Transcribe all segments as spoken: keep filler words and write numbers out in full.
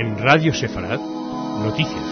En Radio Sefarad, noticias.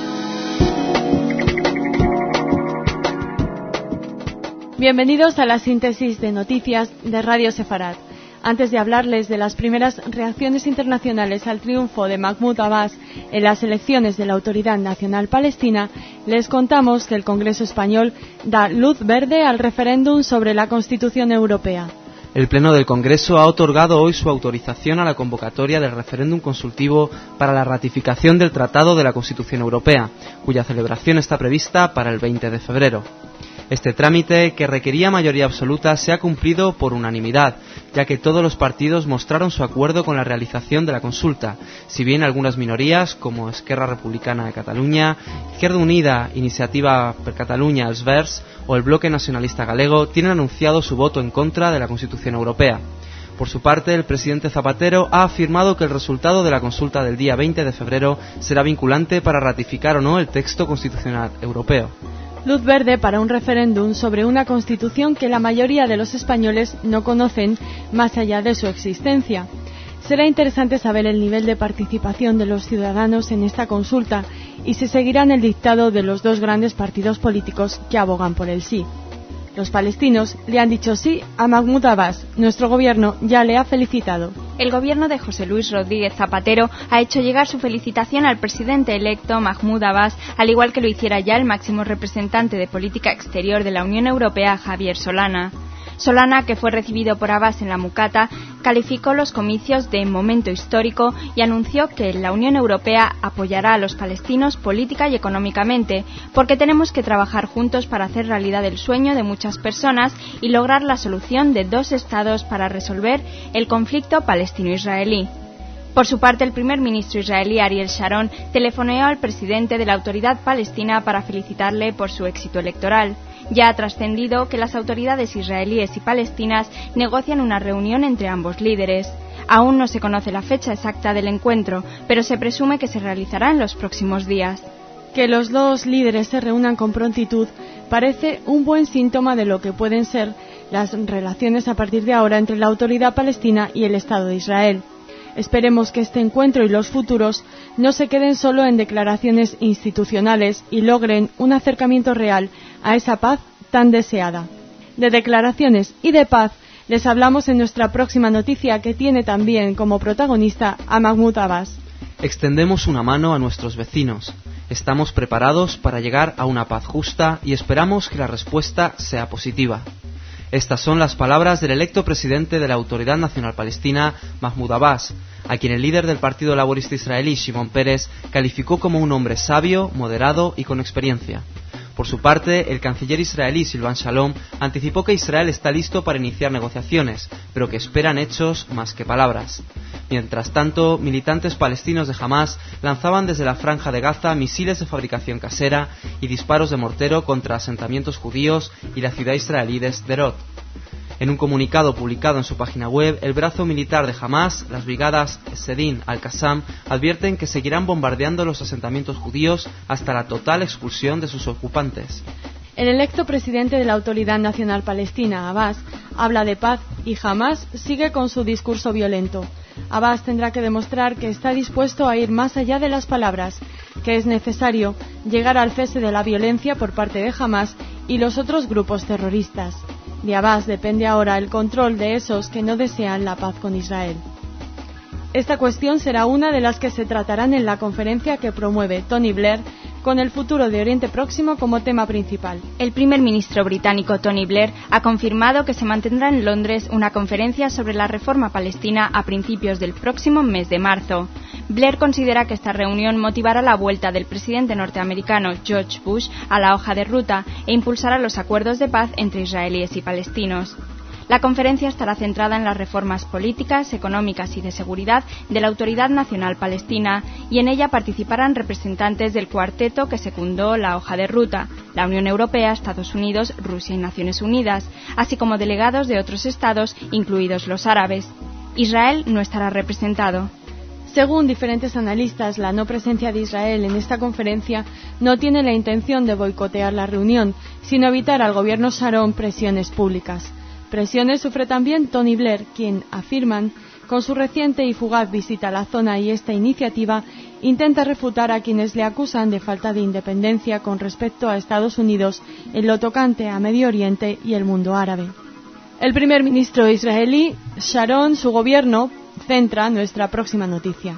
Bienvenidos a la síntesis de noticias de Radio Sefarad. Antes de hablarles de las primeras reacciones internacionales al triunfo de Mahmoud Abbas en las elecciones de la Autoridad Nacional Palestina, les contamos que el Congreso español da luz verde al referéndum sobre la Constitución Europea. El Pleno del Congreso ha otorgado hoy su autorización a la convocatoria del referéndum consultivo para la ratificación del Tratado de la Constitución Europea, cuya celebración está prevista para el veinte de febrero. Este trámite, que requería mayoría absoluta, se ha cumplido por unanimidad, ya que todos los partidos mostraron su acuerdo con la realización de la consulta, si bien algunas minorías, como Esquerra Republicana de Cataluña, Izquierda Unida, Iniciativa per Catalunya, Els Verds o el Bloque Nacionalista Galego, tienen anunciado su voto en contra de la Constitución Europea. Por su parte, el presidente Zapatero ha afirmado que el resultado de la consulta del día veinte de febrero será vinculante para ratificar o no el texto constitucional europeo. Luz verde para un referéndum sobre una constitución que la mayoría de los españoles no conocen más allá de su existencia. Será interesante saber el nivel de participación de los ciudadanos en esta consulta y si seguirán el dictado de los dos grandes partidos políticos que abogan por el sí. Los palestinos le han dicho sí a Mahmoud Abbas. Nuestro gobierno ya le ha felicitado. El gobierno de José Luis Rodríguez Zapatero ha hecho llegar su felicitación al presidente electo Mahmoud Abbas, al igual que lo hiciera ya el máximo representante de política exterior de la Unión Europea, Javier Solana. Solana, que fue recibido por Abbas en la Mucata, calificó los comicios de momento histórico y anunció que la Unión Europea apoyará a los palestinos política y económicamente, porque tenemos que trabajar juntos para hacer realidad el sueño de muchas personas y lograr la solución de dos estados para resolver el conflicto palestino-israelí. Por su parte, el primer ministro israelí Ariel Sharon telefoneó al presidente de la Autoridad Palestina para felicitarle por su éxito electoral. Ya ha trascendido que las autoridades israelíes y palestinas negocian una reunión entre ambos líderes. Aún no se conoce la fecha exacta del encuentro, pero se presume que se realizará en los próximos días. Que los dos líderes se reúnan con prontitud parece un buen síntoma de lo que pueden ser las relaciones a partir de ahora entre la Autoridad Palestina y el Estado de Israel. Esperemos que este encuentro y los futuros no se queden solo en declaraciones institucionales y logren un acercamiento real a esa paz tan deseada. De declaraciones y de paz les hablamos en nuestra próxima noticia, que tiene también como protagonista a Mahmoud Abbas. Extendemos una mano a nuestros vecinos. Estamos preparados para llegar a una paz justa y esperamos que la respuesta sea positiva. Estas son las palabras del electo presidente de la Autoridad Nacional Palestina, Mahmoud Abbas, a quien el líder del Partido Laborista Israelí, Shimon Peres, calificó como un hombre sabio, moderado y con experiencia. Por su parte, el canciller israelí Silvan Shalom anticipó que Israel está listo para iniciar negociaciones, pero que esperan hechos más que palabras. Mientras tanto, militantes palestinos de Hamás lanzaban desde la Franja de Gaza misiles de fabricación casera y disparos de mortero contra asentamientos judíos y la ciudad israelí de Sderot. En un comunicado publicado en su página web, el brazo militar de Hamás, las brigadas Sedin al-Qassam, advierten que seguirán bombardeando los asentamientos judíos hasta la total expulsión de sus ocupantes. El electo presidente de la Autoridad Nacional Palestina, Abbas, habla de paz y Hamás sigue con su discurso violento. Abbas tendrá que demostrar que está dispuesto a ir más allá de las palabras, que es necesario llegar al cese de la violencia por parte de Hamás y los otros grupos terroristas. De Abbas depende ahora el control de esos que no desean la paz con Israel. Esta cuestión será una de las que se tratarán en la conferencia que promueve Tony Blair, con el futuro de Oriente Próximo como tema principal. El primer ministro británico Tony Blair ha confirmado que se mantendrá en Londres una conferencia sobre la reforma palestina a principios del próximo mes de marzo. Blair considera que esta reunión motivará la vuelta del presidente norteamericano George Bush a la hoja de ruta e impulsará los acuerdos de paz entre israelíes y palestinos. La conferencia estará centrada en las reformas políticas, económicas y de seguridad de la Autoridad Nacional Palestina, y en ella participarán representantes del cuarteto que secundó la hoja de ruta, la Unión Europea, Estados Unidos, Rusia y Naciones Unidas, así como delegados de otros estados, incluidos los árabes. Israel no estará representado. Según diferentes analistas, la no presencia de Israel en esta conferencia no tiene la intención de boicotear la reunión, sino evitar al gobierno Sharon presiones públicas. Presiones sufre también Tony Blair, quien, afirman, con su reciente y fugaz visita a la zona y esta iniciativa, intenta refutar a quienes le acusan de falta de independencia con respecto a Estados Unidos en lo tocante a Medio Oriente y el mundo árabe. El primer ministro israelí, Sharon, su gobierno, centra nuestra próxima noticia.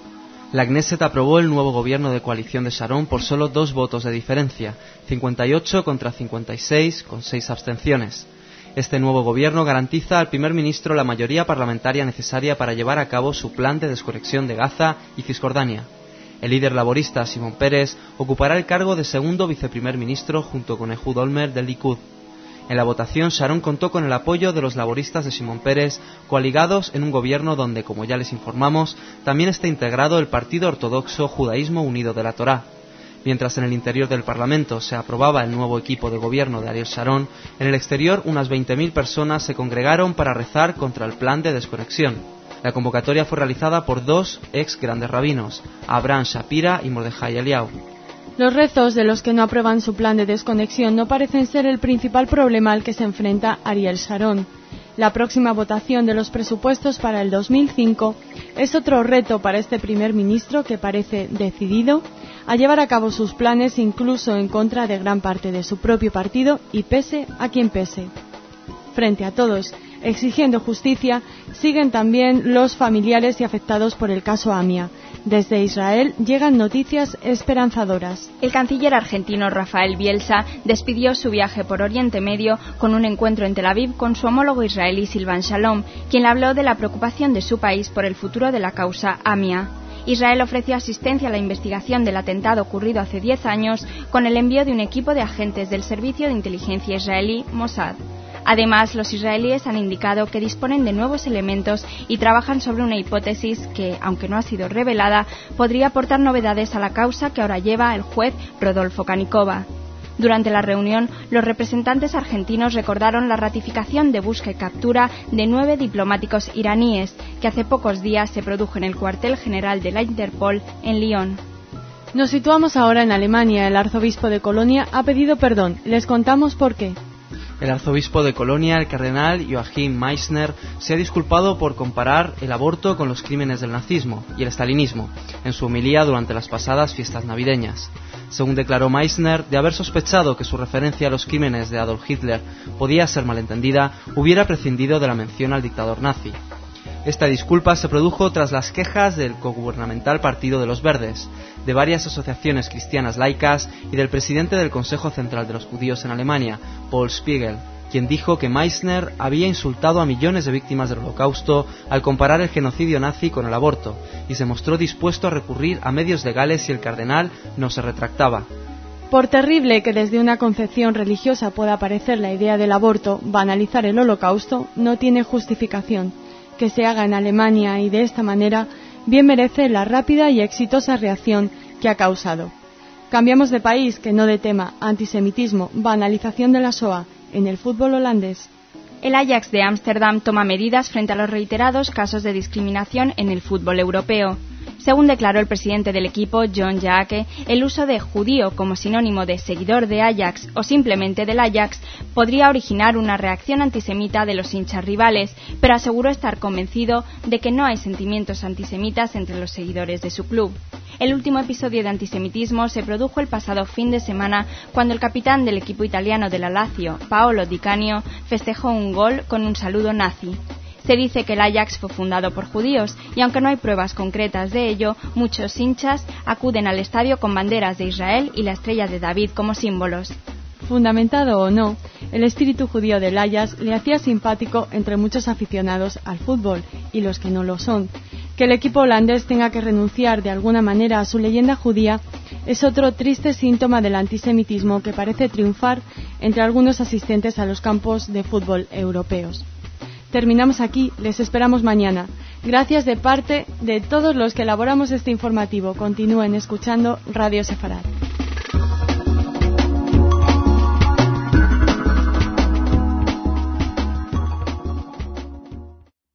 La Knesset aprobó el nuevo gobierno de coalición de Sharon por solo dos votos de diferencia, cincuenta y ocho contra cincuenta y seis, con seis abstenciones. Este nuevo gobierno garantiza al primer ministro la mayoría parlamentaria necesaria para llevar a cabo su plan de desconexión de Gaza y Cisjordania. El líder laborista, Shimon Peres, ocupará el cargo de segundo viceprimer ministro junto con Ehud Olmert del Likud. En la votación, Sharon contó con el apoyo de los laboristas de Shimon Peres, coaligados en un gobierno donde, como ya les informamos, también está integrado el partido ortodoxo Judaísmo Unido de la Torá. Mientras en el interior del Parlamento se aprobaba el nuevo equipo de gobierno de Ariel Sharon, en el exterior unas veinte mil personas se congregaron para rezar contra el plan de desconexión. La convocatoria fue realizada por dos ex grandes rabinos, Abraham Shapira y Mordejai Eliyahu. Los rezos de los que no aprueban su plan de desconexión no parecen ser el principal problema al que se enfrenta Ariel Sharon. La próxima votación de los presupuestos para el dos mil cinco es otro reto para este primer ministro que parece decidido a llevar a cabo sus planes incluso en contra de gran parte de su propio partido y pese a quien pese. Frente a todos, exigiendo justicia, siguen también los familiares y afectados por el caso AMIA. Desde Israel llegan noticias esperanzadoras. El canciller argentino Rafael Bielsa despidió su viaje por Oriente Medio con un encuentro en Tel Aviv con su homólogo israelí Silvan Shalom, quien le habló de la preocupación de su país por el futuro de la causa AMIA. Israel ofreció asistencia a la investigación del atentado ocurrido hace diez años con el envío de un equipo de agentes del servicio de inteligencia israelí Mossad. Además, los israelíes han indicado que disponen de nuevos elementos y trabajan sobre una hipótesis que, aunque no ha sido revelada, podría aportar novedades a la causa que ahora lleva el juez Rodolfo Canicova. Durante la reunión, los representantes argentinos recordaron la ratificación de busca y captura de nueve diplomáticos iraníes, que hace pocos días se produjo en el cuartel general de la Interpol en Lyon. Nos situamos ahora en Alemania. El arzobispo de Colonia ha pedido perdón. Les contamos por qué. El arzobispo de Colonia, el cardenal Joachim Meissner, se ha disculpado por comparar el aborto con los crímenes del nazismo y el stalinismo en su homilía durante las pasadas fiestas navideñas. Según declaró Meissner, de haber sospechado que su referencia a los crímenes de Adolf Hitler podía ser malentendida, hubiera prescindido de la mención al dictador nazi. Esta disculpa se produjo tras las quejas del cogubernamental Partido de los Verdes, de varias asociaciones cristianas laicas y del presidente del Consejo Central de los Judíos en Alemania, Paul Spiegel, quien dijo que Meissner había insultado a millones de víctimas del Holocausto al comparar el genocidio nazi con el aborto, y se mostró dispuesto a recurrir a medios legales si el cardenal no se retractaba. Por terrible que desde una concepción religiosa pueda parecer la idea del aborto, banalizar el Holocausto no tiene justificación. Que se haga en Alemania y de esta manera bien merece la rápida y exitosa reacción que ha causado. Cambiamos de país, que no de tema. Antisemitismo, banalización de la Shoah en el fútbol holandés. El Ajax de Ámsterdam toma medidas frente a los reiterados casos de discriminación en el fútbol europeo. Según declaró el presidente del equipo, John Jaake, el uso de judío como sinónimo de seguidor de Ajax o simplemente del Ajax podría originar una reacción antisemita de los hinchas rivales, pero aseguró estar convencido de que no hay sentimientos antisemitas entre los seguidores de su club. El último episodio de antisemitismo se produjo el pasado fin de semana cuando el capitán del equipo italiano de la Lazio, Paolo Di Canio, festejó un gol con un saludo nazi. Se dice que el Ajax fue fundado por judíos y aunque no hay pruebas concretas de ello, muchos hinchas acuden al estadio con banderas de Israel y la estrella de David como símbolos. Fundamentado o no, el espíritu judío del Ajax le hacía simpático entre muchos aficionados al fútbol y los que no lo son. Que el equipo holandés tenga que renunciar de alguna manera a su leyenda judía es otro triste síntoma del antisemitismo que parece triunfar entre algunos asistentes a los campos de fútbol europeos. Terminamos aquí, les esperamos mañana. Gracias de parte de todos los que elaboramos este informativo. Continúen escuchando Radio Sefarad.